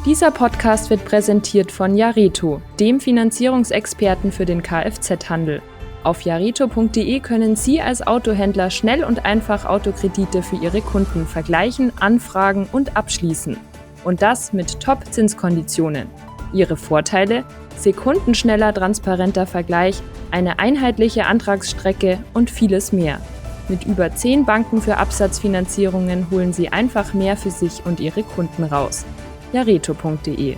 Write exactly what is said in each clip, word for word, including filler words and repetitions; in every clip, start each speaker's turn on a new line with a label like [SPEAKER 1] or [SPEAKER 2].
[SPEAKER 1] Dieser Podcast wird präsentiert von Jareto, dem Finanzierungsexperten für den Kfz-Handel. Auf jareto punkt de können Sie als Autohändler schnell und einfach Autokredite für Ihre Kunden vergleichen, anfragen und abschließen. Und das mit Top-Zinskonditionen. Ihre Vorteile? Sekundenschneller, transparenter Vergleich, eine einheitliche Antragsstrecke und vieles mehr. Mit über zehn Banken für Absatzfinanzierungen holen Sie einfach mehr für sich und Ihre Kunden raus. jareto punkt de.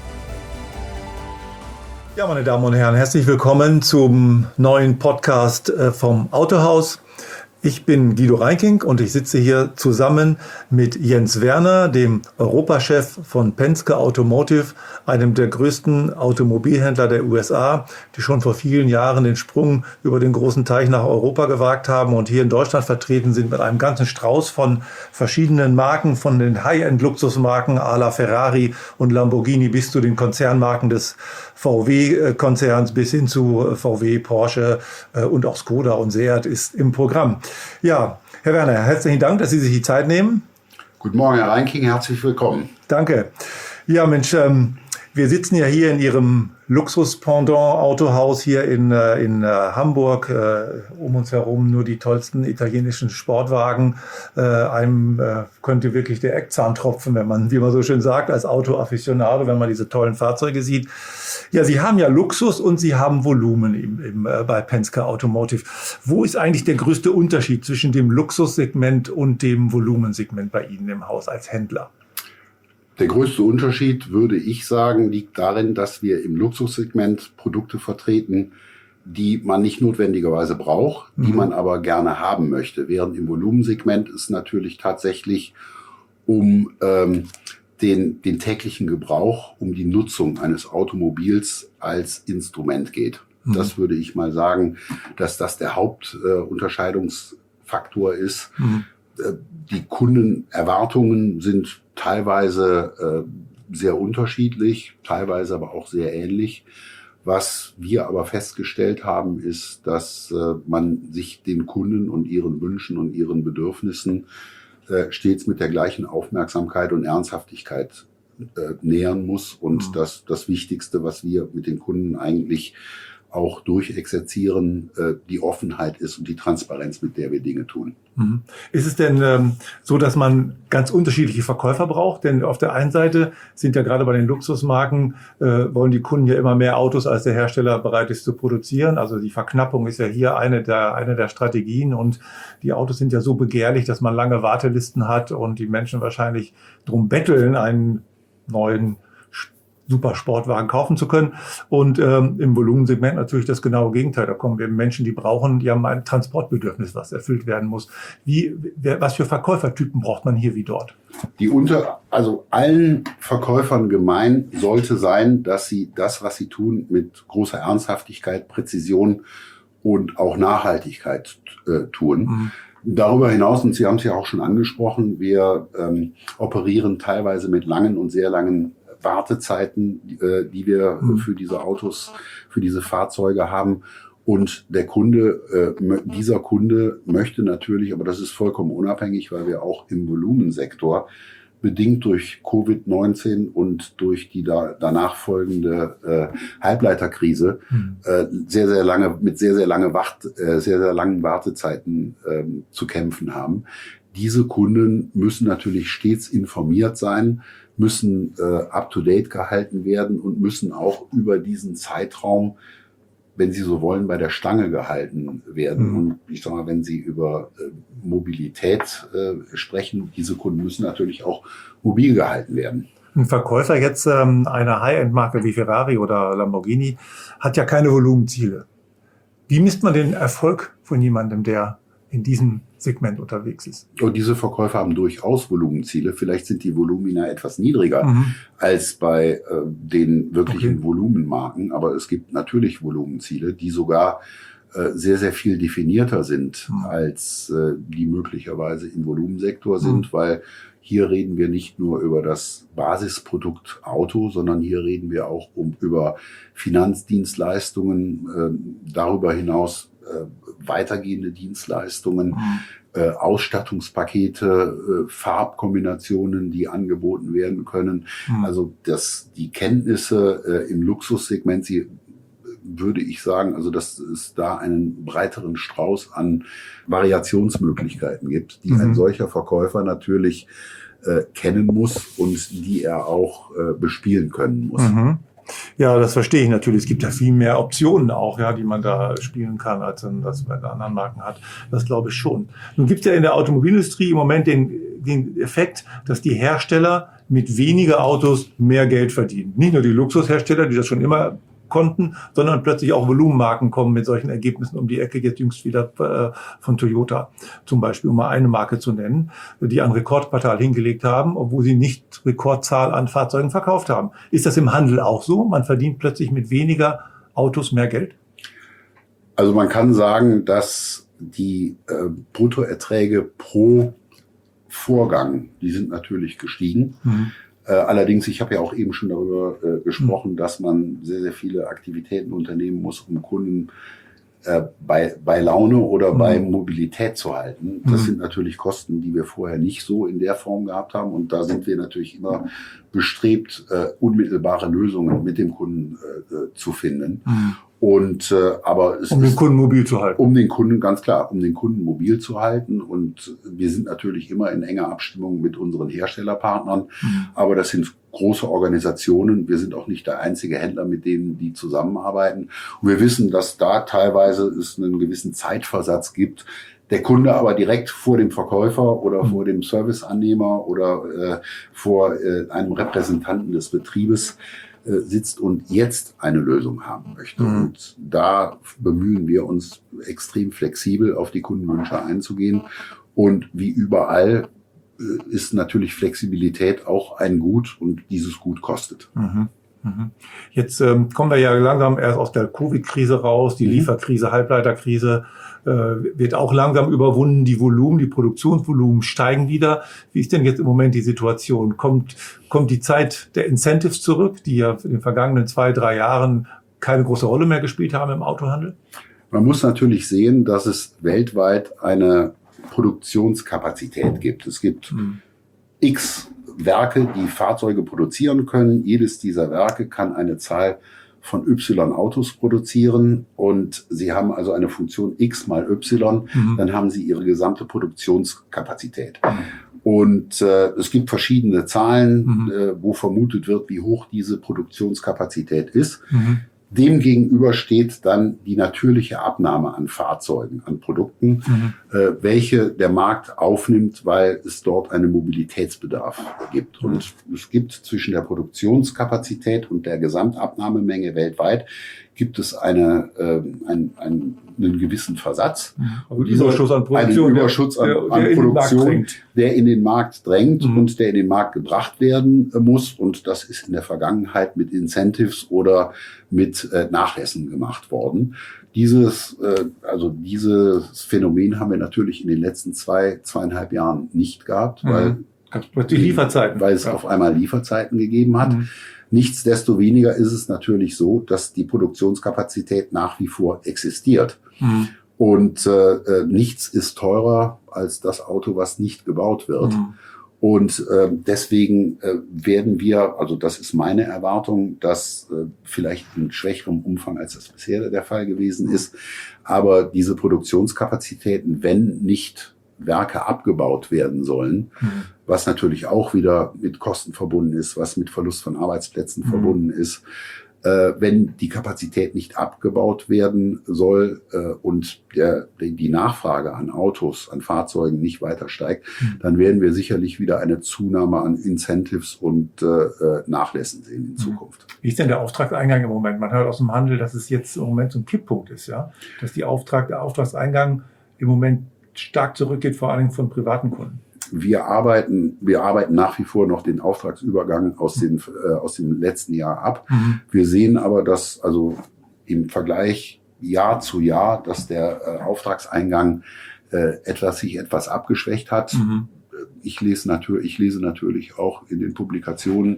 [SPEAKER 2] Ja, meine Damen und Herren, herzlich willkommen zum neuen Podcast vom Autohaus. Ich bin Guido Reinking und ich sitze hier zusammen mit Jens Werner, dem Europachef von Penske Automotive, einem der größten Automobilhändler der U S A, die schon vor vielen Jahren den Sprung über den großen Teich nach Europa gewagt haben und hier in Deutschland vertreten sind mit einem ganzen Strauß von verschiedenen Marken, von den High-End-Luxusmarken à la Ferrari und Lamborghini bis zu den Konzernmarken des V W-Konzerns bis hin zu V W, Porsche und auch Skoda und Seat ist im Programm. Ja, Herr Werner, herzlichen Dank, dass Sie sich die Zeit nehmen.
[SPEAKER 3] Guten Morgen, Herr Reinking, herzlich willkommen.
[SPEAKER 2] Danke. Ja, Mensch, ähm, wir sitzen ja hier in Ihrem Luxus-Pendant-Autohaus hier in, äh, in äh, Hamburg. Äh, um uns herum nur die tollsten italienischen Sportwagen. Äh, einem äh, könnte wirklich der Eckzahn tropfen, wenn man, wie man so schön sagt, als Auto-Afficionado, wenn man diese tollen Fahrzeuge sieht. Ja, Sie haben ja Luxus und Sie haben Volumen im, im, äh, bei Penske Automotive. Wo ist eigentlich der größte Unterschied zwischen dem Luxussegment und dem Volumensegment bei Ihnen im Haus als Händler?
[SPEAKER 3] Der größte Unterschied, würde ich sagen, liegt darin, dass wir im Luxussegment Produkte vertreten, die man nicht notwendigerweise braucht, die mhm. man aber gerne haben möchte. Während im Volumensegment es natürlich tatsächlich um ähm, den, den täglichen Gebrauch, um die Nutzung eines Automobils als Instrument geht. Mhm. Das würde ich mal sagen, dass das der Hauptunterscheidungsfaktor äh, ist. Mhm. Äh, die Kundenerwartungen sind teilweise äh, sehr unterschiedlich, teilweise aber auch sehr ähnlich. Was wir aber festgestellt haben, ist, dass äh, man sich den Kunden und ihren Wünschen und ihren Bedürfnissen äh, stets mit der gleichen Aufmerksamkeit und Ernsthaftigkeit äh, nähern muss. Und mhm. das, das Wichtigste, was wir mit den Kunden eigentlich auch durchexerzieren, äh, die Offenheit ist und die Transparenz, mit der wir Dinge tun.
[SPEAKER 2] Mhm. Ist es denn ähm, so, dass man ganz unterschiedliche Verkäufer braucht? Denn auf der einen Seite sind ja gerade bei den Luxusmarken, äh, wollen die Kunden ja immer mehr Autos, als der Hersteller bereit ist zu produzieren. Also die Verknappung ist ja hier eine der, eine der Strategien. Und die Autos sind ja so begehrlich, dass man lange Wartelisten hat und die Menschen wahrscheinlich drum betteln, einen neuen super Sportwagen kaufen zu können. Und ähm, im Volumensegment natürlich das genaue Gegenteil. Da kommen eben Menschen, die brauchen, die haben ein Transportbedürfnis, was erfüllt werden muss. Wie, wer, was für Verkäufertypen braucht man hier wie dort?
[SPEAKER 3] Die unter, also allen Verkäufern gemein sollte sein, dass sie das, was sie tun, mit großer Ernsthaftigkeit, Präzision und auch Nachhaltigkeit äh, tun. Mhm. Darüber hinaus, und Sie haben es ja auch schon angesprochen, wir ähm, operieren teilweise mit langen und sehr langen Wartezeiten, äh, die wir mhm. für diese Autos, für diese Fahrzeuge haben. Und der Kunde, äh, dieser Kunde möchte natürlich, aber das ist vollkommen unabhängig, weil wir auch im Volumensektor bedingt durch Covid neunzehn und durch die da, danach folgende äh, Halbleiterkrise mhm. äh, sehr, sehr lange, mit sehr, sehr lange Wacht, äh, sehr, sehr langen Wartezeiten äh, zu kämpfen haben. Diese Kunden müssen natürlich stets informiert sein, müssen äh, up-to-date gehalten werden und müssen auch über diesen Zeitraum, wenn sie so wollen, bei der Stange gehalten werden. Mhm. Und ich sag mal, wenn Sie über äh, Mobilität äh, sprechen, diese Kunden müssen natürlich auch mobil gehalten werden.
[SPEAKER 2] Ein Verkäufer jetzt ähm, einer High-End-Marke wie Ferrari oder Lamborghini hat ja keine Volumenziele. Wie misst man den Erfolg von jemandem, der in diesem Segment unterwegs ist?
[SPEAKER 3] Und diese Verkäufer haben durchaus Volumenziele. Vielleicht sind die Volumina etwas niedriger mhm. als bei äh, den wirklichen okay. Volumenmarken. Aber es gibt natürlich Volumenziele, die sogar äh, sehr, sehr viel definierter sind, mhm. als äh, die möglicherweise im Volumensektor sind, mhm. weil hier reden wir nicht nur über das Basisprodukt Auto, sondern hier reden wir auch um über Finanzdienstleistungen, äh, darüber hinaus äh, weitergehende Dienstleistungen, mhm. äh, Ausstattungspakete, äh, Farbkombinationen, die angeboten werden können. Mhm. Also das, die Kenntnisse äh, im Luxussegment, sie würde ich sagen, also dass es da einen breiteren Strauß an Variationsmöglichkeiten gibt, die mhm. ein solcher Verkäufer natürlich äh, kennen muss und die er auch äh, bespielen können muss.
[SPEAKER 2] Mhm. Ja, das verstehe ich natürlich. Es gibt ja viel mehr Optionen auch, ja, die man da spielen kann, als das bei anderen Marken hat. Das glaube ich schon. Nun gibt es ja in der Automobilindustrie im Moment den, den Effekt, dass die Hersteller mit weniger Autos mehr Geld verdienen. Nicht nur die Luxushersteller, die das schon immer konnten, sondern plötzlich auch Volumenmarken kommen mit solchen Ergebnissen um die Ecke, jetzt jüngst wieder äh, von Toyota zum Beispiel, um mal eine Marke zu nennen, die ein Rekordquartal hingelegt haben, obwohl sie nicht Rekordzahl an Fahrzeugen verkauft haben. Ist das im Handel auch so? Man verdient plötzlich mit weniger Autos mehr Geld?
[SPEAKER 3] Also man kann sagen, dass die äh, Bruttoerträge pro Vorgang, die sind natürlich gestiegen. Mhm. Äh, allerdings, ich habe ja auch eben schon darüber äh, gesprochen, mhm. dass man sehr, sehr viele Aktivitäten unternehmen muss, um Kunden äh, bei, bei Laune oder mhm. bei Mobilität zu halten. Das mhm. sind natürlich Kosten, die wir vorher nicht so in der Form gehabt haben. Und da sind wir natürlich immer bestrebt, äh, unmittelbare Lösungen mit dem Kunden äh, zu finden. Mhm. Und äh, aber es
[SPEAKER 2] um den Kunden mobil zu halten.
[SPEAKER 3] Um den Kunden, ganz klar, um den Kunden mobil zu halten. Und wir sind natürlich immer in enger Abstimmung mit unseren Herstellerpartnern. Mhm. Aber das sind große Organisationen. Wir sind auch nicht der einzige Händler, mit denen die zusammenarbeiten. Und wir wissen, dass da teilweise es einen gewissen Zeitversatz gibt. Der Kunde aber direkt vor dem Verkäufer oder mhm. vor dem Serviceannehmer oder äh, vor äh, einem Repräsentanten des Betriebes sitzt und jetzt eine Lösung haben möchte. Mhm. Und da bemühen wir uns extrem flexibel auf die Kundenwünsche einzugehen. Und wie überall ist natürlich Flexibilität auch ein Gut und dieses Gut kostet.
[SPEAKER 2] Mhm. Mhm. Jetzt ähm, kommen wir ja langsam erst aus der Covid-Krise raus, die mhm. Lieferkrise, Halbleiterkrise äh, wird auch langsam überwunden, die Volumen, die Produktionsvolumen steigen wieder. Wie ist denn jetzt im Moment die Situation? Kommt, kommt die Zeit der Incentives zurück, die ja in den vergangenen zwei, drei Jahren keine große Rolle mehr gespielt haben im Autohandel?
[SPEAKER 3] Man muss natürlich sehen, dass es weltweit eine Produktionskapazität gibt. Es gibt mhm. x Werke, die Fahrzeuge produzieren können. Jedes dieser Werke kann eine Zahl von Y Autos produzieren und sie haben also eine Funktion X mal Y, mhm. dann haben sie ihre gesamte Produktionskapazität. Mhm. Und äh, es gibt verschiedene Zahlen, mhm. äh, wo vermutet wird, wie hoch diese Produktionskapazität ist. Mhm. Demgegenüber steht dann die natürliche Abnahme an Fahrzeugen, an Produkten, mhm. äh, welche der Markt aufnimmt, weil es dort einen Mobilitätsbedarf gibt. Mhm. Und es gibt zwischen der Produktionskapazität und der Gesamtabnahmemenge weltweit gibt es eine, äh, ein, ein, einen gewissen Versatz.
[SPEAKER 2] Also Überschuss an Produktion,
[SPEAKER 3] einen Überschuss an, der, der, der an Produktion, der in den Markt drängt mhm. und der in den Markt gebracht werden äh, muss. Und das ist in der Vergangenheit mit Incentives oder mit äh, Nachlässen gemacht worden. Dieses, äh, also dieses Phänomen haben wir natürlich in den letzten zwei, zweieinhalb Jahren nicht gehabt, mhm. weil
[SPEAKER 2] die Lieferzeiten,
[SPEAKER 3] weil es ja. auf einmal Lieferzeiten gegeben hat. Mhm. Nichtsdestoweniger ist es natürlich so, dass die Produktionskapazität nach wie vor existiert. Mhm. Und äh, nichts ist teurer als das Auto, was nicht gebaut wird. Mhm. Und äh, deswegen äh, werden wir, also das ist meine Erwartung, dass äh, vielleicht in schwächerem Umfang, als das bisher der Fall gewesen ist, aber diese Produktionskapazitäten, wenn nicht Werke abgebaut werden sollen, mhm. was natürlich auch wieder mit Kosten verbunden ist, was mit Verlust von Arbeitsplätzen mhm. verbunden ist. Äh, wenn die Kapazität nicht abgebaut werden soll äh, und der, die Nachfrage an Autos, an Fahrzeugen nicht weiter steigt, mhm. dann werden wir sicherlich wieder eine Zunahme an Incentives und äh, Nachlässen sehen in Zukunft.
[SPEAKER 2] Wie ist denn der Auftragseingang im Moment? Man hört aus dem Handel, dass es jetzt im Moment so ein Kipppunkt ist, ja, dass die Auftrag, der Auftragseingang im Moment stark zurückgeht, vor allem von privaten Kunden.
[SPEAKER 3] Wir arbeiten, wir arbeiten nach wie vor noch den Auftragsübergang aus, den, äh, aus dem letzten Jahr ab. Mhm. Wir sehen aber, dass also im Vergleich Jahr zu Jahr, dass der äh, Auftragseingang äh, etwas sich etwas abgeschwächt hat. Mhm. Ich lese natürlich, ich lese natürlich auch in den Publikationen,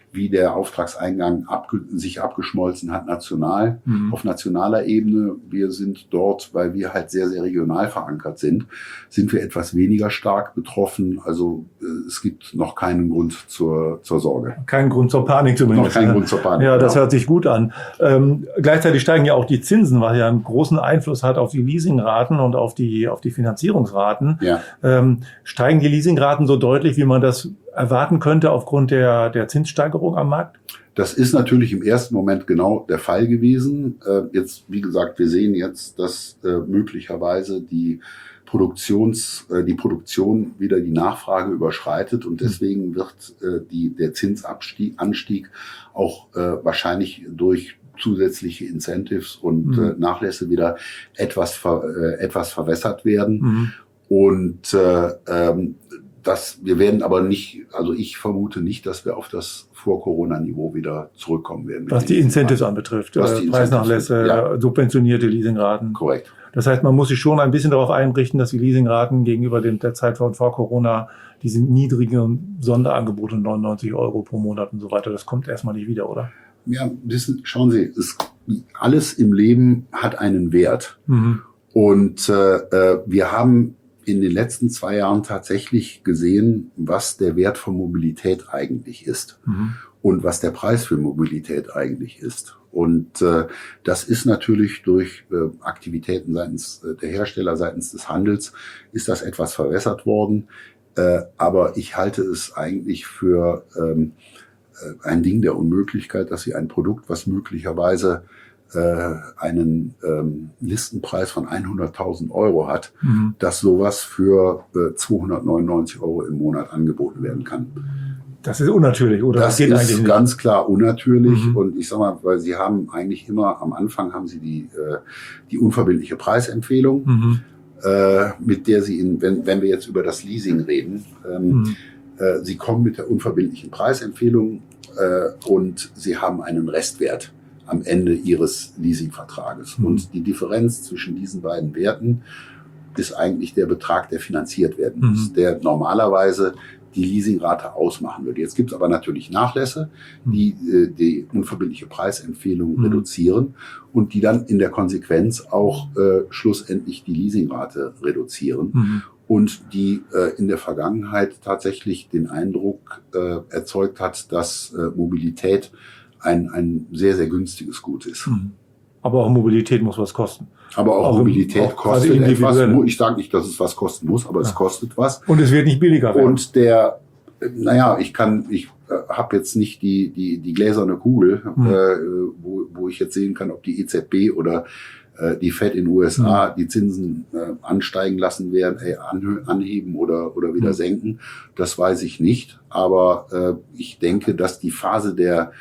[SPEAKER 3] wie der Auftragseingang abge- sich abgeschmolzen hat national,
[SPEAKER 2] Mhm.
[SPEAKER 3] auf nationaler Ebene. Wir sind dort, weil wir halt sehr, sehr regional verankert sind, sind wir etwas weniger stark betroffen. Also äh, es gibt noch keinen Grund zur, zur Sorge.
[SPEAKER 2] Kein Grund zur Panik zumindest.
[SPEAKER 3] Noch keinen Grund zur Panik.
[SPEAKER 2] Ja, das
[SPEAKER 3] genau.
[SPEAKER 2] hört sich gut an. Ähm, gleichzeitig steigen ja auch die Zinsen, was ja einen großen Einfluss hat auf die Leasingraten und auf die, auf die Finanzierungsraten.
[SPEAKER 3] Ja.
[SPEAKER 2] Ähm, steigen die Leasingraten so deutlich, wie man das erwarten könnte aufgrund der, der Zinssteigerung am Markt?
[SPEAKER 3] Das ist natürlich im ersten Moment genau der Fall gewesen. Äh, jetzt, wie gesagt, wir sehen jetzt, dass äh, möglicherweise die Produktions, äh, die Produktion wieder die Nachfrage überschreitet und deswegen wird äh, die, der Zinsanstieg Anstieg auch äh, wahrscheinlich durch zusätzliche Incentives und
[SPEAKER 2] Mhm.
[SPEAKER 3] äh, Nachlässe wieder etwas, ver, äh, etwas verwässert werden.
[SPEAKER 2] Mhm.
[SPEAKER 3] Und äh, ähm, das, wir werden aber nicht, also ich vermute nicht, dass wir auf das Vor-Corona-Niveau wieder zurückkommen werden.
[SPEAKER 2] Was die Incentives anbetrifft,
[SPEAKER 3] Was
[SPEAKER 2] äh,
[SPEAKER 3] die
[SPEAKER 2] Preisnachlässe,
[SPEAKER 3] Incentives, ja.
[SPEAKER 2] subventionierte Leasingraten.
[SPEAKER 3] Korrekt.
[SPEAKER 2] Das heißt, man muss sich schon ein bisschen darauf einrichten, dass die Leasingraten gegenüber dem, der Zeit von vor Corona, diese niedrigen Sonderangebote, neunundneunzig Euro pro Monat und so weiter, das kommt erstmal nicht wieder, oder?
[SPEAKER 3] Ja, wissen, schauen Sie, es, alles im Leben hat einen Wert.
[SPEAKER 2] Mhm.
[SPEAKER 3] Und äh, äh, wir haben in den letzten zwei Jahren tatsächlich gesehen, was der Wert von Mobilität eigentlich ist.
[SPEAKER 2] Mhm.
[SPEAKER 3] Und was der Preis für Mobilität eigentlich ist. Und äh, das ist natürlich durch äh, Aktivitäten seitens äh, der Hersteller, seitens des Handels, ist das etwas verwässert worden. Äh, aber ich halte es eigentlich für ähm, äh, ein Ding der Unmöglichkeit, dass Sie ein Produkt, was möglicherweise äh, einen ähm, Listenpreis von hunderttausend Euro hat,
[SPEAKER 2] Mhm.
[SPEAKER 3] dass sowas für äh, zweihundertneunundneunzig Euro im Monat angeboten werden kann.
[SPEAKER 2] Das ist unnatürlich, oder?
[SPEAKER 3] Das
[SPEAKER 2] geht
[SPEAKER 3] ist
[SPEAKER 2] eigentlich nicht.
[SPEAKER 3] ganz klar unnatürlich.
[SPEAKER 2] Mhm.
[SPEAKER 3] Und ich sag mal, weil Sie haben eigentlich immer, am Anfang haben Sie die, äh, die unverbindliche Preisempfehlung,
[SPEAKER 2] Mhm.
[SPEAKER 3] äh, mit der Sie, in, wenn, wenn wir jetzt über das Leasing reden, ähm,
[SPEAKER 2] Mhm.
[SPEAKER 3] äh, Sie kommen mit der unverbindlichen Preisempfehlung äh, und Sie haben einen Restwert am Ende Ihres Leasingvertrages.
[SPEAKER 2] Mhm.
[SPEAKER 3] Und die Differenz zwischen diesen beiden Werten ist eigentlich der Betrag, der finanziert werden muss,
[SPEAKER 2] Mhm.
[SPEAKER 3] der normalerweise die Leasingrate ausmachen würde. Jetzt gibt es aber natürlich Nachlässe, die äh, die unverbindliche Preisempfehlung
[SPEAKER 2] Mhm.
[SPEAKER 3] reduzieren und die dann in der Konsequenz auch äh, schlussendlich die Leasingrate reduzieren
[SPEAKER 2] Mhm.
[SPEAKER 3] und die äh, in der Vergangenheit tatsächlich den Eindruck äh, erzeugt hat, dass äh, Mobilität ein, ein sehr, sehr günstiges Gut ist.
[SPEAKER 2] Mhm. Aber auch Mobilität muss was kosten.
[SPEAKER 3] Aber auch,
[SPEAKER 2] Auch im-
[SPEAKER 3] Mobilität
[SPEAKER 2] auch quasi
[SPEAKER 3] kostet etwas.
[SPEAKER 2] individuell.
[SPEAKER 3] Ich sage nicht, dass es was kosten muss, aber es
[SPEAKER 2] Ja.
[SPEAKER 3] kostet was.
[SPEAKER 2] Und es wird nicht billiger werden.
[SPEAKER 3] Und der, äh, naja, ich kann, ich äh, habe jetzt nicht die die die gläserne Kugel,
[SPEAKER 2] Mhm.
[SPEAKER 3] äh, wo wo ich jetzt sehen kann, ob die E Z B oder äh, die Fed in den U S A
[SPEAKER 2] Mhm.
[SPEAKER 3] die Zinsen äh, ansteigen lassen werden, äh, anhö- anheben oder oder wieder
[SPEAKER 2] Mhm.
[SPEAKER 3] senken. Das weiß ich nicht. Aber äh, ich denke, dass die Phase der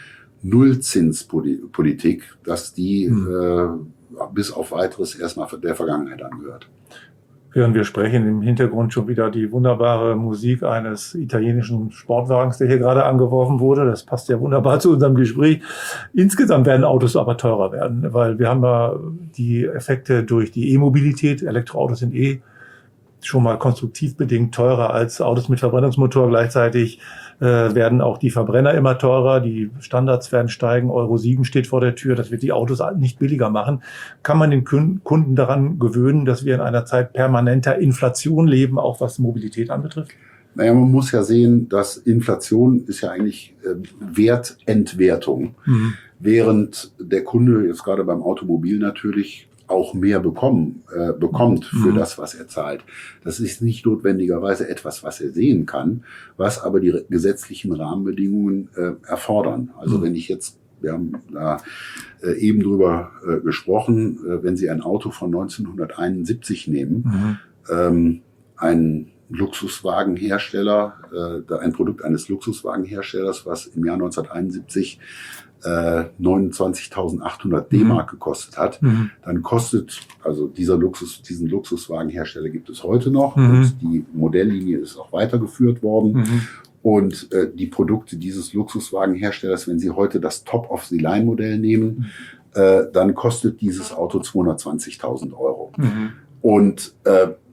[SPEAKER 3] Nullzinspolitik, dass die
[SPEAKER 2] Mhm.
[SPEAKER 3] äh, bis auf weiteres erstmal der Vergangenheit angehört.
[SPEAKER 2] Während wir sprechen, im Hintergrund schon wieder die wunderbare Musik eines italienischen Sportwagens, der hier gerade angeworfen wurde. Das passt ja wunderbar zu unserem Gespräch. Insgesamt werden Autos aber teurer werden, weil wir haben ja die Effekte durch die E-Mobilität. Elektroautos sind eh schon mal konstruktiv bedingt teurer als Autos mit Verbrennungsmotor. Gleichzeitig äh, werden auch die Verbrenner immer teurer, die Standards werden steigen, Euro sieben steht vor der Tür, das wird die Autos nicht billiger machen. Kann man den Kunden daran gewöhnen, dass wir in einer Zeit permanenter Inflation leben, auch was Mobilität anbetrifft?
[SPEAKER 3] Naja, man muss ja sehen, dass Inflation ist ja eigentlich äh, Wertentwertung,
[SPEAKER 2] Mhm.
[SPEAKER 3] während der Kunde jetzt gerade beim Automobil natürlich auch mehr bekommen, äh, bekommt für
[SPEAKER 2] Mhm.
[SPEAKER 3] das, was er zahlt. Das ist nicht notwendigerweise etwas, was er sehen kann, was aber die gesetzlichen Rahmenbedingungen äh, erfordern. Also
[SPEAKER 2] Mhm.
[SPEAKER 3] wenn ich jetzt, wir haben da äh, eben drüber äh, gesprochen, äh, wenn Sie ein Auto von neunzehnhunderteinundsiebzig nehmen,
[SPEAKER 2] Mhm.
[SPEAKER 3] ähm, ein Luxuswagenhersteller, äh, ein Produkt eines Luxuswagenherstellers, was im Jahr neunzehnhunderteinundsiebzig äh, neunundzwanzigtausendachthundert D-Mark gekostet hat,
[SPEAKER 2] Mhm.
[SPEAKER 3] dann kostet, also dieser Luxus, diesen Luxuswagenhersteller gibt es heute noch
[SPEAKER 2] Mhm.
[SPEAKER 3] und die Modelllinie ist auch weitergeführt worden.
[SPEAKER 2] Mhm.
[SPEAKER 3] Und äh, die Produkte dieses Luxuswagenherstellers, wenn Sie heute das Top-of-the-Line-Modell nehmen, äh, dann kostet dieses Auto zweihundertzwanzigtausend Euro.
[SPEAKER 2] Mhm.
[SPEAKER 3] Und äh,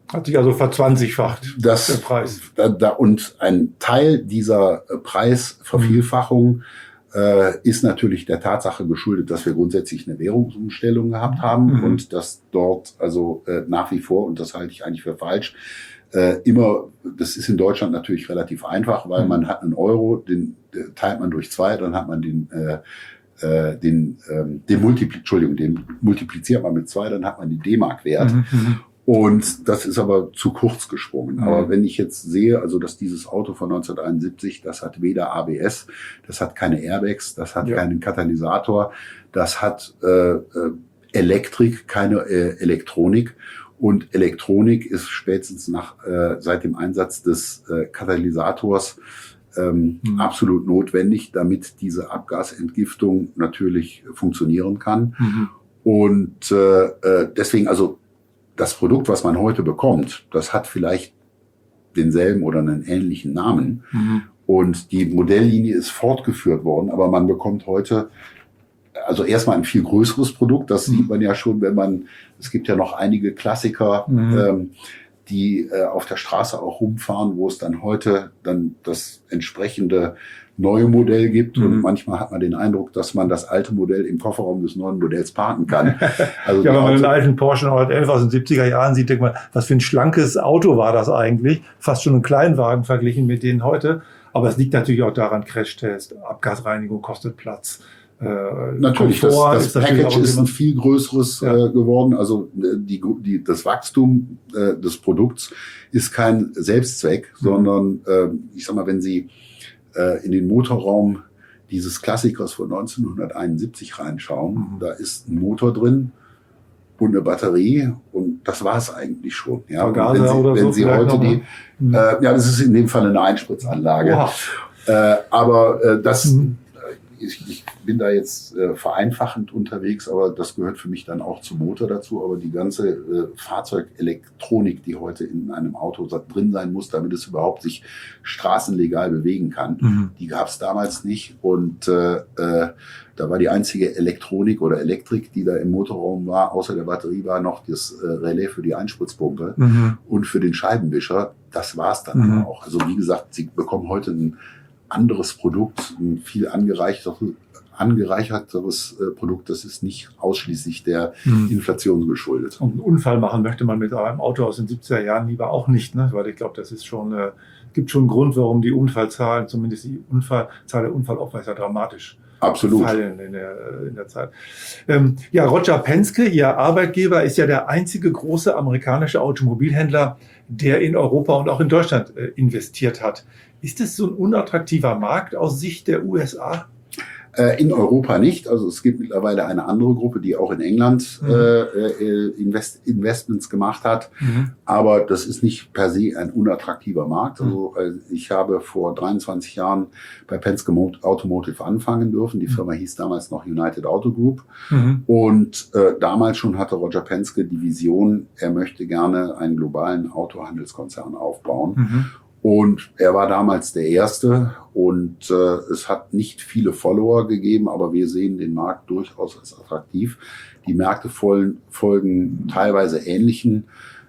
[SPEAKER 2] Hat sich also verzwanzigfacht,
[SPEAKER 3] das,
[SPEAKER 2] der Preis.
[SPEAKER 3] Da, da, und ein Teil dieser Preisvervielfachung äh, ist natürlich der Tatsache geschuldet, dass wir grundsätzlich eine Währungsumstellung gehabt haben mhm. und dass dort also äh, nach wie vor, und das halte ich eigentlich für falsch, äh, immer, das ist in Deutschland natürlich relativ einfach, weil mhm. man hat einen Euro, den, den teilt man durch zwei, dann hat man den äh, äh, den, ähm, den Multipli- Entschuldigung, den multipliziert man mit zwei, dann hat man den D-Mark-Wert. Mhm. Und das ist aber zu kurz gesprungen. Mhm. Aber wenn ich jetzt sehe, also dass dieses Auto von neunzehnhunderteinundsiebzig, das hat weder A B S, das hat keine Airbags, das hat ja. keinen Katalysator, das hat äh, Elektrik, keine äh, Elektronik. Und Elektronik ist spätestens nach äh, seit dem Einsatz des äh, Katalysators ähm, mhm. absolut notwendig, damit diese Abgasentgiftung natürlich funktionieren kann. Mhm. Und äh, deswegen also das Produkt, was man heute bekommt, das hat vielleicht denselben oder einen ähnlichen Namen. Mhm. Und die Modelllinie ist fortgeführt worden, aber man bekommt heute also erstmal ein viel größeres Produkt. Das mhm. sieht man ja schon, wenn man, es gibt ja noch einige Klassiker, mhm. ähm, die äh, auf der Straße auch rumfahren, wo es dann heute dann das entsprechende neue Modell gibt. Mhm. Und manchmal hat man den Eindruck, dass man das alte Modell im Kofferraum des neuen Modells parken kann.
[SPEAKER 2] Also ja, wenn man den alten Porsche neunhundertelf aus den siebziger Jahren sieht, denkt man, was für ein schlankes Auto war das eigentlich? Fast schon ein Kleinwagen verglichen mit denen heute. Aber es liegt natürlich auch daran, Crashtest, Abgasreinigung kostet Platz.
[SPEAKER 3] Äh, natürlich, Komfort, das, das ist Package ist ein viel größeres ja. äh, geworden. Also die, die, das Wachstum äh, des Produkts ist kein Selbstzweck, mhm. sondern äh, ich sag mal, wenn Sie äh, in den Motorraum dieses Klassikers von neunzehnhunderteinundsiebzig reinschauen, mhm. da ist ein Motor drin und eine Batterie und das war es eigentlich schon. Ja, und wenn Sie, oder wenn so Sie heute die, mhm. äh, ja, das ist in dem Fall eine Einspritzanlage, äh, aber äh, das mhm. Ich, ich bin da jetzt äh, vereinfachend unterwegs, aber das gehört für mich dann auch zum Motor dazu. Aber die ganze äh, Fahrzeugelektronik, die heute in einem Auto drin sein muss, damit es überhaupt sich straßenlegal bewegen kann, mhm. die gab es damals nicht. Und äh, äh, da war die einzige Elektronik oder Elektrik, die da im Motorraum war, außer der Batterie, war noch das äh, Relais für die Einspritzpumpe mhm. und für den Scheibenwischer. Das war's dann mhm. auch. Also wie gesagt, Sie bekommen heute ein anderes Produkt, ein viel angereicherteres, angereicherteres äh, Produkt. Das ist nicht ausschließlich der hm. Inflation geschuldet.
[SPEAKER 2] Und einen Unfall machen möchte man mit einem Auto aus den siebziger Jahren lieber auch nicht, ne? Weil ich glaube, das ist schon, äh, gibt schon einen Grund, warum die Unfallzahlen, zumindest die Unfallzahl der Unfallopfer ist ja dramatisch.
[SPEAKER 3] Absolut.
[SPEAKER 2] Fallen in der, in der Zeit. Ähm, ja, Roger Penske, Ihr Arbeitgeber, ist ja der einzige große amerikanische Automobilhändler, der in Europa und auch in Deutschland äh, investiert hat. Ist es so ein unattraktiver Markt aus Sicht der U S A?
[SPEAKER 3] Äh, in Europa nicht. Also es gibt mittlerweile eine andere Gruppe, die auch in England mhm. äh, Invest Investments gemacht hat. Mhm. Aber das ist nicht per se ein unattraktiver Markt. Also äh, ich habe vor dreiundzwanzig Jahren bei Penske Automotive anfangen dürfen. Die Firma hieß damals noch United Auto Group. Mhm. Und äh, damals schon hatte Roger Penske die Vision, er möchte gerne einen globalen Autohandelskonzern aufbauen. Mhm. Und er war damals der Erste und äh, es hat nicht viele Follower gegeben, aber wir sehen den Markt durchaus als attraktiv. Die Märkte folgen, folgen teilweise ähnlichen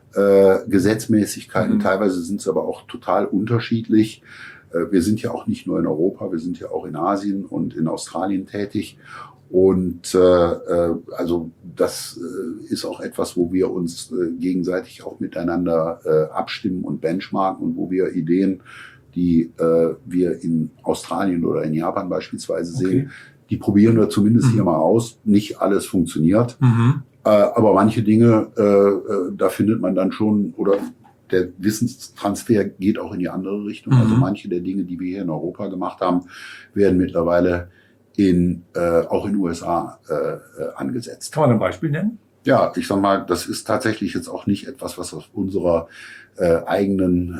[SPEAKER 3] äh, Gesetzmäßigkeiten, mhm. teilweise sind es aber auch total unterschiedlich. Äh, wir sind ja auch nicht nur in Europa, wir sind ja auch in Asien und in Australien tätig. Und äh, also das äh, ist auch etwas, wo wir uns äh, gegenseitig auch miteinander äh, abstimmen und benchmarken und wo wir Ideen, die äh, wir in Australien oder in Japan beispielsweise okay. sehen, die probieren wir zumindest mhm. hier mal aus. Nicht alles funktioniert, mhm. äh, aber manche Dinge, äh, da findet man dann schon, oder der Wissenstransfer geht auch in die andere Richtung. Mhm. Also manche der Dinge, die wir hier in Europa gemacht haben, werden mittlerweile in äh, auch in den U S A äh, angesetzt.
[SPEAKER 2] Kann man ein Beispiel nennen?
[SPEAKER 3] Ja, ich sag mal, das ist tatsächlich jetzt auch nicht etwas, was aus unserer äh, eigenen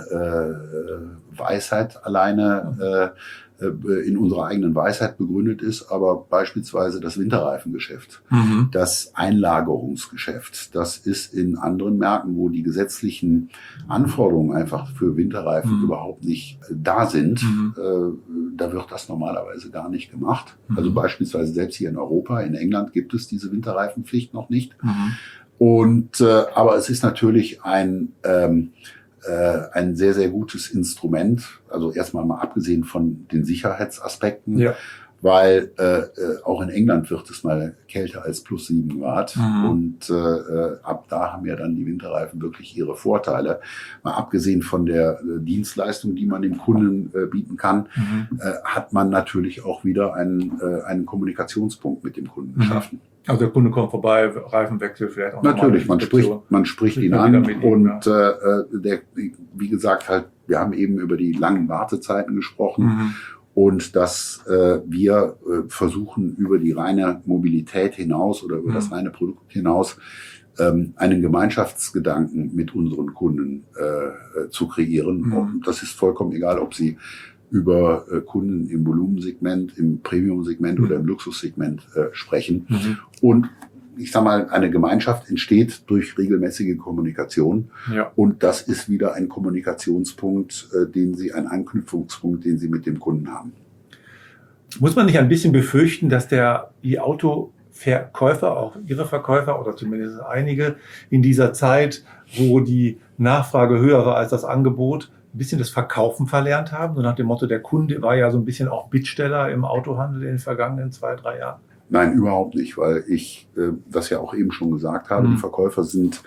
[SPEAKER 3] äh, Weisheit alleine äh, in unserer eigenen Weisheit begründet ist, aber beispielsweise das Winterreifengeschäft, mhm. das Einlagerungsgeschäft, das ist in anderen Märkten, wo die gesetzlichen Anforderungen einfach für Winterreifen mhm. überhaupt nicht da sind, mhm. äh, da wird das normalerweise gar nicht gemacht. Mhm. Also beispielsweise selbst hier in Europa, in England gibt es diese Winterreifenpflicht noch nicht. Mhm. Und äh, aber es ist natürlich ein ähm, äh, ein sehr, sehr gutes Instrument. Also erstmal mal abgesehen von den Sicherheitsaspekten, ja. weil äh, äh, auch in England wird es mal kälter als plus sieben Grad. Mhm. Und äh, ab da haben ja dann die Winterreifen wirklich ihre Vorteile. Mal abgesehen von der äh, Dienstleistung, die man dem Kunden äh, bieten kann, mhm. äh, hat man natürlich auch wieder einen, äh, einen Kommunikationspunkt mit dem Kunden geschaffen.
[SPEAKER 2] Mhm. Also der Kunde kommt vorbei, Reifenwechsel vielleicht auch.
[SPEAKER 3] Natürlich, man spricht, man spricht ihn an und ihm, ja. äh, der, wie gesagt, halt, wir haben eben über die langen Wartezeiten gesprochen mhm. und dass äh, wir äh, versuchen, über die reine Mobilität hinaus oder über mhm. das reine Produkt hinaus ähm, einen Gemeinschaftsgedanken mit unseren Kunden äh, zu kreieren. Mhm. Und das ist vollkommen egal, ob sie über äh, Kunden im Volumensegment, im Premium-Segment mhm. oder im Luxussegment äh, sprechen. Mhm. Und ich sag mal, eine Gemeinschaft entsteht durch regelmäßige Kommunikation. Ja. Und das ist wieder ein Kommunikationspunkt, äh, den Sie, ein Anknüpfungspunkt, den Sie mit dem Kunden haben.
[SPEAKER 2] Muss man nicht ein bisschen befürchten, dass der die Autoverkäufer, auch Ihre Verkäufer oder zumindest einige, in dieser Zeit, wo die Nachfrage höher war als das Angebot, ein bisschen das Verkaufen verlernt haben? So nach dem Motto, der Kunde war ja so ein bisschen auch Bittsteller im Autohandel in den vergangenen zwei, drei Jahren.
[SPEAKER 3] Nein, überhaupt nicht, weil ich äh, das ja auch eben schon gesagt habe. Mhm. Die Verkäufer sind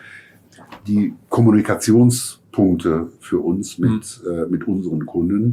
[SPEAKER 3] die Kommunikationspunkte für uns mit, mhm. äh, mit unseren Kunden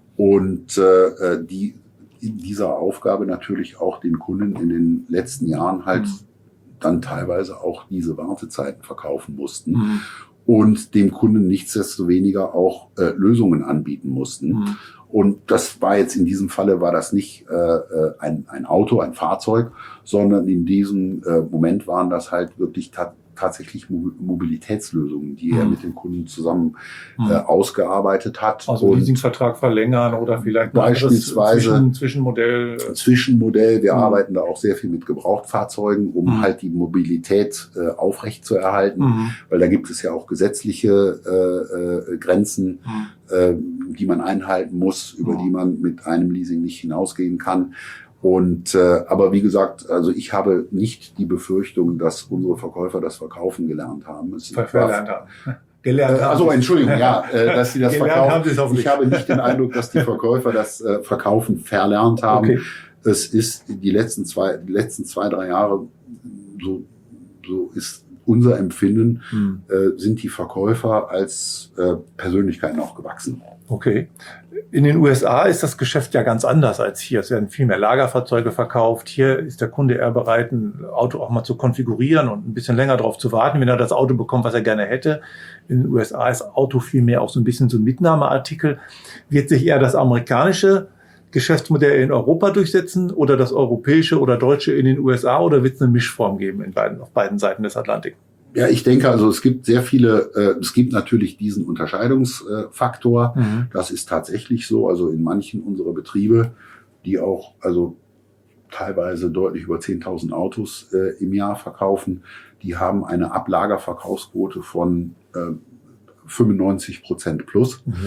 [SPEAKER 3] und äh, die in dieser Aufgabe natürlich auch den Kunden in den letzten Jahren halt mhm. dann teilweise auch diese Wartezeiten verkaufen mussten. Mhm. Und dem Kunden nichtsdestoweniger auch äh, Lösungen anbieten mussten. Mhm. Und das war jetzt in diesem Falle, war das nicht äh, ein, ein Auto, ein Fahrzeug, sondern in diesem äh, Moment waren das halt wirklich ta- tatsächlich Mobilitätslösungen, die mhm. er mit dem Kunden zusammen mhm. äh, ausgearbeitet hat.
[SPEAKER 2] Also und Leasingvertrag verlängern oder vielleicht ein
[SPEAKER 3] beispielsweise
[SPEAKER 2] Zwischen, Zwischenmodell.
[SPEAKER 3] Zwischenmodell. Wir mhm. arbeiten da auch sehr viel mit Gebrauchtfahrzeugen, um mhm. halt die Mobilität äh, aufrechtzuerhalten, mhm. weil da gibt es ja auch gesetzliche äh, äh, Grenzen, mhm. äh, die man einhalten muss, über mhm. die man mit einem Leasing nicht hinausgehen kann. Und äh, aber wie gesagt, also ich habe nicht die Befürchtung, dass unsere Verkäufer das Verkaufen gelernt haben. Es
[SPEAKER 2] verlernt haben. Gelernt haben.
[SPEAKER 3] Also Entschuldigung, ja, äh, dass sie das verkaufen. Ich habe nicht den Eindruck, dass die Verkäufer das äh, Verkaufen verlernt haben. Okay. Es ist die letzten zwei, die letzten zwei, drei Jahre, so, so ist unser Empfinden, hm. äh, sind die Verkäufer als äh, Persönlichkeiten auch gewachsen.
[SPEAKER 2] Okay. In den U S A ist das Geschäft ja ganz anders als hier. Es werden viel mehr Lagerfahrzeuge verkauft. Hier ist der Kunde eher bereit, ein Auto auch mal zu konfigurieren und ein bisschen länger drauf zu warten, wenn er das Auto bekommt, was er gerne hätte. In den U S A ist Auto viel mehr auch so ein bisschen so ein Mitnahmeartikel. Wird sich eher das amerikanische Geschäftsmodell in Europa durchsetzen oder das europäische oder deutsche in den U S A, oder wird es eine Mischform geben in beiden, auf beiden Seiten des Atlantik?
[SPEAKER 3] Ja, ich denke, also es gibt sehr viele, äh, es gibt natürlich diesen Unterscheidungsfaktor. Äh, mhm. Das ist tatsächlich so. Also in manchen unserer Betriebe, die auch also teilweise deutlich über zehntausend Autos äh, im Jahr verkaufen, die haben eine Ablagerverkaufsquote von äh, fünfundneunzig Prozent plus. Mhm.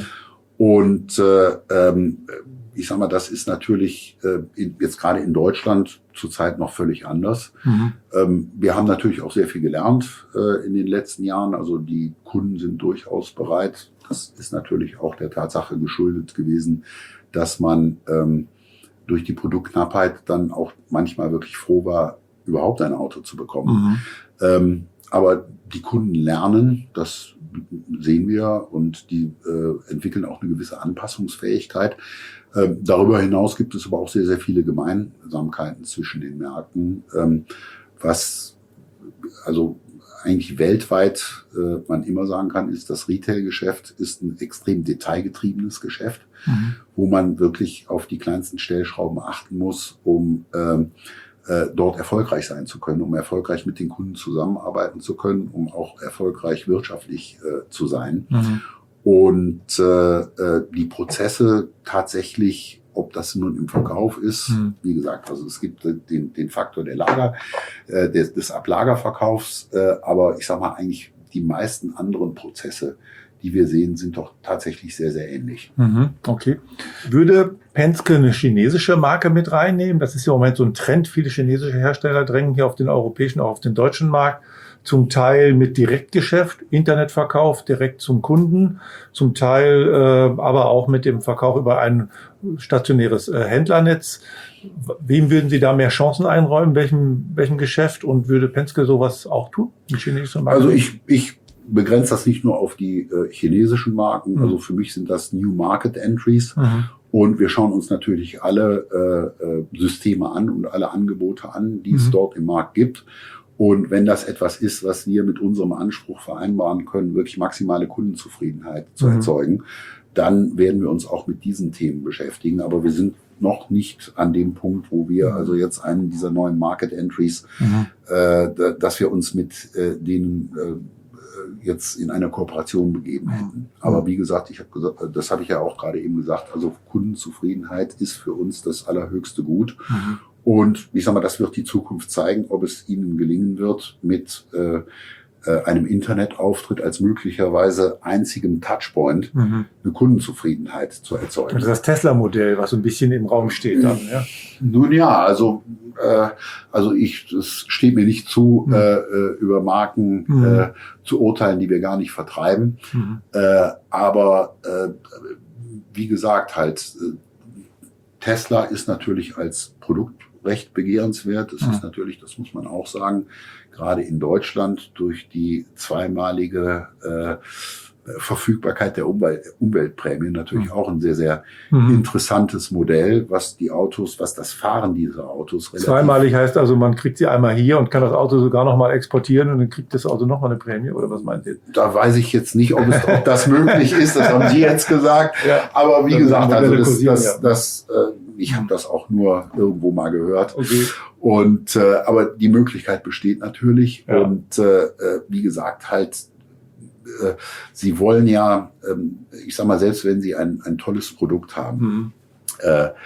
[SPEAKER 3] Und äh, ähm, ich sag mal, das ist natürlich äh, in, jetzt gerade in Deutschland zurzeit noch völlig anders. Mhm. Ähm, wir haben natürlich auch sehr viel gelernt äh, in den letzten Jahren. Also die Kunden sind durchaus bereit. Das ist natürlich auch der Tatsache geschuldet gewesen, dass man ähm, durch die Produktknappheit dann auch manchmal wirklich froh war, überhaupt ein Auto zu bekommen. Mhm. Ähm, aber die Kunden lernen, das sehen wir, und die äh, entwickeln auch eine gewisse Anpassungsfähigkeit. Ähm, darüber hinaus gibt es aber auch sehr, sehr viele Gemeinsamkeiten zwischen den Märkten, ähm, was also eigentlich weltweit äh, man immer sagen kann, ist, das Retail-Geschäft ist ein extrem detailgetriebenes Geschäft, mhm. wo man wirklich auf die kleinsten Stellschrauben achten muss, um ähm, äh, dort erfolgreich sein zu können, um erfolgreich mit den Kunden zusammenarbeiten zu können, um auch erfolgreich wirtschaftlich äh, zu sein. Mhm. Und äh, äh, die Prozesse tatsächlich, ob das nun im Verkauf ist, mhm. wie gesagt, also es gibt den, den Faktor der Lager, äh, des, des Ablagerverkaufs, äh, aber ich sag mal eigentlich die meisten anderen Prozesse, die wir sehen, sind doch tatsächlich sehr, sehr ähnlich.
[SPEAKER 2] Mhm, okay. Würde Penske eine chinesische Marke mit reinnehmen? Das ist ja im Moment so ein Trend. Viele chinesische Hersteller drängen hier auf den europäischen, auch auf den deutschen Markt. zum Teil mit Direktgeschäft, Internetverkauf direkt zum Kunden, zum Teil äh, aber auch mit dem Verkauf über ein stationäres äh, Händlernetz. Wem würden Sie da mehr Chancen einräumen? Welchem, welchem Geschäft? Und würde Penske sowas auch tun?
[SPEAKER 3] Also ich, ich begrenze das nicht nur auf die äh, chinesischen Marken.
[SPEAKER 2] Mhm.
[SPEAKER 3] Also für mich sind das New Market Entries.
[SPEAKER 2] Mhm.
[SPEAKER 3] Und wir schauen uns natürlich alle äh, äh, Systeme an und alle Angebote an, die mhm. es dort im Markt gibt. Und wenn das etwas ist, was wir mit unserem Anspruch vereinbaren können, wirklich maximale Kundenzufriedenheit zu mhm. erzeugen, dann werden wir uns auch mit diesen Themen beschäftigen. Aber wir sind noch nicht an dem Punkt, wo wir also jetzt einen dieser neuen Market Entries, mhm. äh, dass wir uns mit äh, denen äh, jetzt in einer Kooperation begeben hätten. Aber wie gesagt, ich habe gesagt, das habe ich ja auch gerade eben gesagt, also Kundenzufriedenheit ist für uns das allerhöchste Gut. Mhm. Und ich sag mal, das wird die Zukunft zeigen, ob es ihnen gelingen wird, mit äh, einem Internetauftritt als möglicherweise einzigem Touchpoint mhm. eine Kundenzufriedenheit zu erzeugen.
[SPEAKER 2] Das ist das Tesla-Modell, was so ein bisschen im Raum steht dann, ja?
[SPEAKER 3] Nun ja, also äh, also ich, es steht mir nicht zu, mhm. äh, über Marken mhm. äh, zu urteilen, die wir gar nicht vertreiben. Mhm. Äh, aber äh, wie gesagt, halt äh, Tesla ist natürlich als Produkt recht begehrenswert. Es mhm. ist natürlich, das muss man auch sagen, gerade in Deutschland durch die zweimalige äh, Verfügbarkeit der Umwelt, Umweltprämie natürlich mhm. auch ein sehr, sehr mhm. interessantes Modell, was die Autos, was das Fahren dieser Autos relativ...
[SPEAKER 2] Zweimalig heißt also, man kriegt sie einmal hier und kann das Auto sogar nochmal exportieren und dann kriegt das Auto nochmal eine Prämie, oder was meint ihr?
[SPEAKER 3] Da weiß ich jetzt nicht, ob, es, ob das möglich ist, das haben Sie jetzt gesagt. Ja. Aber wie das gesagt, also das, das, ja. das äh, ich habe das auch nur irgendwo mal gehört. Okay. Und äh, aber die Möglichkeit besteht natürlich. Ja. Und äh, wie gesagt, halt, äh, sie wollen ja, ähm, ich sag mal, selbst wenn sie ein, ein tolles Produkt haben, mhm. äh, äh,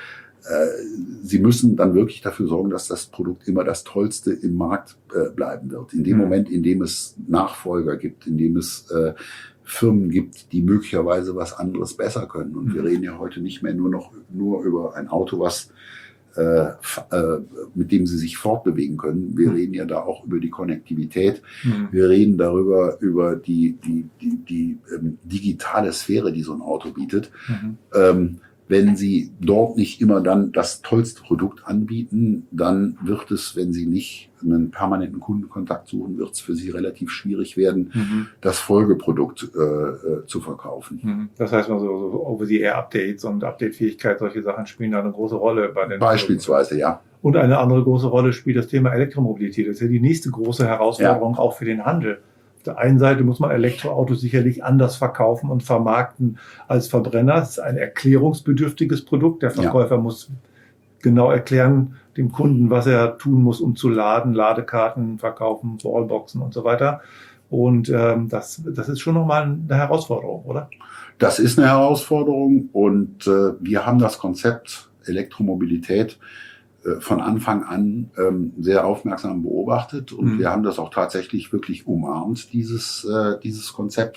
[SPEAKER 3] sie müssen dann wirklich dafür sorgen, dass das Produkt immer das Tollste im Markt äh, bleiben wird. In dem mhm. Moment, in dem es Nachfolger gibt, in dem es äh, Firmen gibt, die möglicherweise was anderes besser können. Und mhm. wir reden ja heute nicht mehr nur noch nur über ein Auto, was äh, äh, mit dem sie sich fortbewegen können. Wir mhm. reden ja da auch über die Konnektivität. Mhm. Wir reden darüber über die die die, die ähm, digitale Sphäre, die so ein Auto bietet. Mhm. Ähm, Wenn Sie dort nicht immer dann das tollste Produkt anbieten, dann wird es, wenn Sie nicht einen permanenten Kundenkontakt suchen, wird es für Sie relativ schwierig werden, mhm. das Folgeprodukt äh, zu verkaufen.
[SPEAKER 2] Mhm. Das heißt, also so Over-the-Air-Updates und Updatefähigkeit, solche Sachen spielen da eine große Rolle bei den
[SPEAKER 3] Beispielsweise, Produkten. Ja.
[SPEAKER 2] Und eine andere große Rolle spielt das Thema Elektromobilität. Das ist ja die nächste große Herausforderung, ja. auch für den Handel. Auf der einen Seite muss man Elektroautos sicherlich anders verkaufen und vermarkten als Verbrenner. Das ist ein erklärungsbedürftiges Produkt. Der Verkäufer ja. muss genau erklären dem Kunden, was er tun muss, um zu laden, Ladekarten verkaufen, Wallboxen und so weiter. Und ähm, das, das ist schon nochmal eine Herausforderung, oder?
[SPEAKER 3] Das ist eine Herausforderung und äh, wir haben das Konzept Elektromobilität von Anfang an ähm, sehr aufmerksam beobachtet und mhm. wir haben das auch tatsächlich wirklich umarmt, dieses äh, dieses Konzept.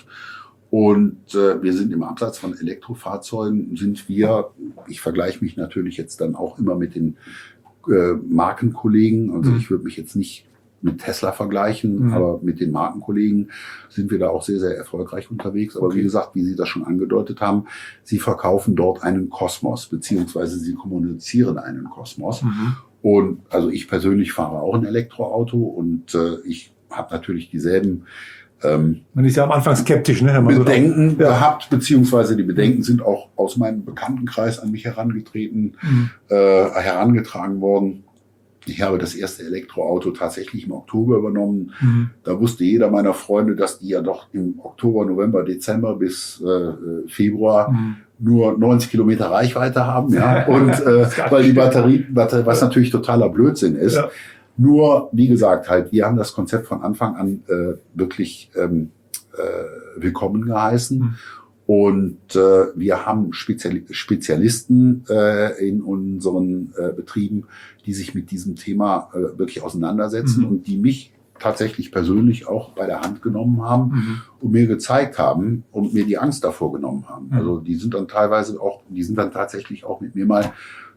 [SPEAKER 3] Und äh, wir sind im Absatz von Elektrofahrzeugen, sind wir, ich vergleiche mich natürlich jetzt dann auch immer mit den äh, Markenkollegen, also mhm. ich würde mich jetzt nicht mit Tesla vergleichen, mhm. aber mit den Markenkollegen sind wir da auch sehr, sehr erfolgreich unterwegs. Aber okay. wie gesagt, wie Sie das schon angedeutet haben, Sie verkaufen dort einen Kosmos, beziehungsweise Sie kommunizieren einen Kosmos. Mhm. Und also ich persönlich fahre auch ein Elektroauto und äh, ich habe natürlich dieselben ähm,
[SPEAKER 2] Man ist ja am Anfang skeptisch, ne?
[SPEAKER 3] Bedenken so gehabt, beziehungsweise die Bedenken sind auch aus meinem Bekanntenkreis an mich herangetreten, mhm. äh, herangetragen worden. Ich habe das erste Elektroauto tatsächlich im Oktober übernommen. Mhm. Da wusste jeder meiner Freunde, dass die ja doch im Oktober, November, Dezember bis äh, Februar mhm. nur neunzig Kilometer Reichweite haben. Ja, und äh, weil die Batterie, Batterie, was natürlich totaler Blödsinn ist. Ja. Nur, wie gesagt, halt, wir haben das Konzept von Anfang an äh, wirklich ähm, äh, willkommen geheißen. Mhm. Und äh, wir haben Spezial- Spezialisten äh, in unseren äh, Betrieben, die sich mit diesem Thema äh, wirklich auseinandersetzen mhm. und die mich tatsächlich persönlich auch bei der Hand genommen haben mhm. und mir gezeigt haben und mir die Angst davor genommen haben. Mhm. Also die sind dann teilweise auch, die sind dann tatsächlich auch mit mir mal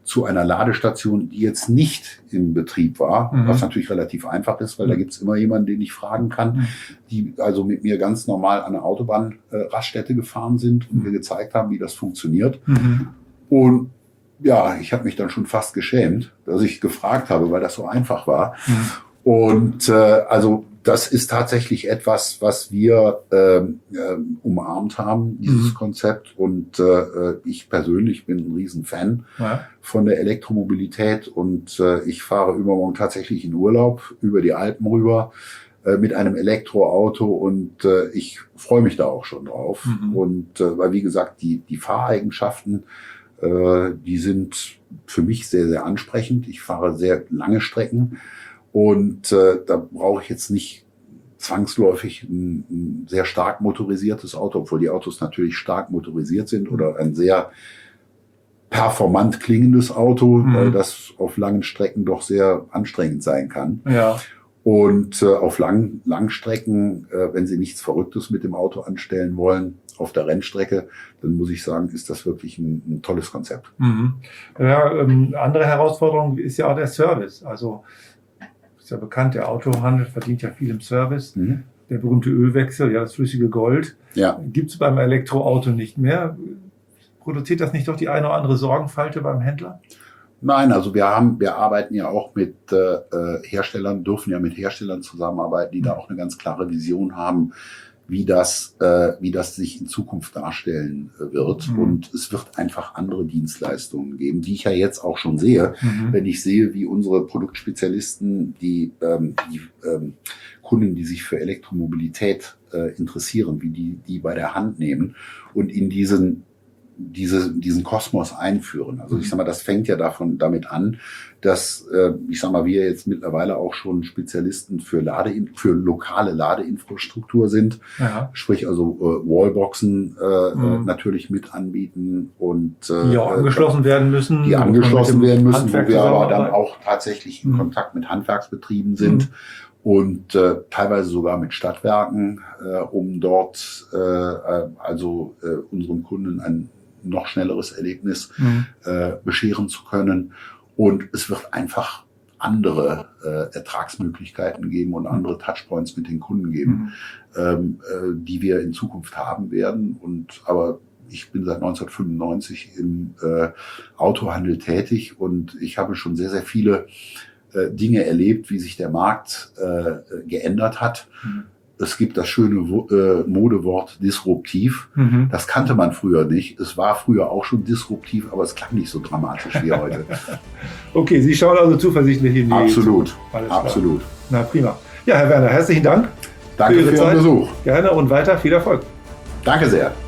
[SPEAKER 3] zu einer Ladestation, die jetzt nicht im Betrieb war, mhm. was natürlich relativ einfach ist, weil mhm. da gibt's immer jemanden, den ich fragen kann, mhm. die also mit mir ganz normal an der Autobahnraststätte äh, gefahren sind und mhm. mir gezeigt haben, wie das funktioniert. Mhm. Und ja, ich habe mich dann schon fast geschämt, dass ich gefragt habe, weil das so einfach war. Mhm. Und äh, also das ist tatsächlich etwas, was wir ähm, äh, umarmt haben, dieses mhm. Konzept. Und äh, ich persönlich bin ein Riesenfan ja. von der Elektromobilität. Und äh, ich fahre übermorgen tatsächlich in Urlaub über die Alpen rüber äh, mit einem Elektroauto. Und äh, ich freue mich da auch schon drauf. Mhm. Und äh, weil, wie gesagt, die, die Fahreigenschaften, äh, die sind für mich sehr, sehr ansprechend. Ich fahre sehr lange Strecken. Und äh, da brauche ich jetzt nicht zwangsläufig ein, ein sehr stark motorisiertes Auto, obwohl die Autos natürlich stark motorisiert sind, oder ein sehr performant klingendes Auto, mhm. äh, das auf langen Strecken doch sehr anstrengend sein kann. Ja. Und äh, auf langen Langstrecken, äh, wenn Sie nichts Verrücktes mit dem Auto anstellen wollen, auf der Rennstrecke, dann muss ich sagen, ist das wirklich ein, ein tolles Konzept.
[SPEAKER 2] Mhm. Ja, ähm, andere Herausforderung ist ja auch der Service. Also ist ja bekannt, der Autohandel verdient ja viel im Service. Mhm. Der berühmte Ölwechsel, ja, das flüssige Gold, ja. gibt es beim Elektroauto nicht mehr. Produziert das nicht doch die eine oder andere Sorgenfalte beim Händler?
[SPEAKER 3] Nein, also wir haben, wir arbeiten ja auch mit äh, Herstellern, dürfen ja mit Herstellern zusammenarbeiten, die mhm. da auch eine ganz klare Vision haben, wie das, äh, wie das sich in Zukunft darstellen äh, wird. Mhm. Und es wird einfach andere Dienstleistungen geben, die ich ja jetzt auch schon sehe, mhm. wenn ich sehe, wie unsere Produktspezialisten, die, ähm, die ähm, Kunden, die sich für Elektromobilität äh, interessieren, wie die die bei der Hand nehmen und in diesen diese, diesen Kosmos einführen. Also ich sag mal, das fängt ja davon damit an, dass äh, ich sag mal, wir jetzt mittlerweile auch schon Spezialisten für Lade für lokale Ladeinfrastruktur sind, ja. sprich also äh, Wallboxen äh, mhm. natürlich mit anbieten und äh,
[SPEAKER 2] die auch angeschlossen werden müssen,
[SPEAKER 3] die angeschlossen werden müssen, wo wir aber dann auch tatsächlich in mhm. Kontakt mit Handwerksbetrieben sind. Mhm. Und äh, teilweise sogar mit Stadtwerken, äh, um dort äh, also äh, unseren Kunden ein noch schnelleres Erlebnis mhm. äh, bescheren zu können. Und es wird einfach andere äh, Ertragsmöglichkeiten geben und andere Touchpoints mit den Kunden geben, mhm. ähm, äh, die wir in Zukunft haben werden. Und aber ich bin seit neunzehnhundertfünfundneunzig im äh, Autohandel tätig und ich habe schon sehr, sehr viele äh, Dinge erlebt, wie sich der Markt äh, geändert hat. Mhm. Es gibt das schöne äh, Modewort disruptiv. Mhm. Das kannte man früher nicht. Es war früher auch schon disruptiv, aber es klang nicht so dramatisch wie heute.
[SPEAKER 2] Okay, Sie schauen also zuversichtlich in die
[SPEAKER 3] Absolut, absolut.
[SPEAKER 2] Na prima. Ja, Herr Werner, herzlichen Dank.
[SPEAKER 3] Danke für, für Ihren Besuch.
[SPEAKER 2] Gerne und weiter viel Erfolg.
[SPEAKER 3] Danke sehr.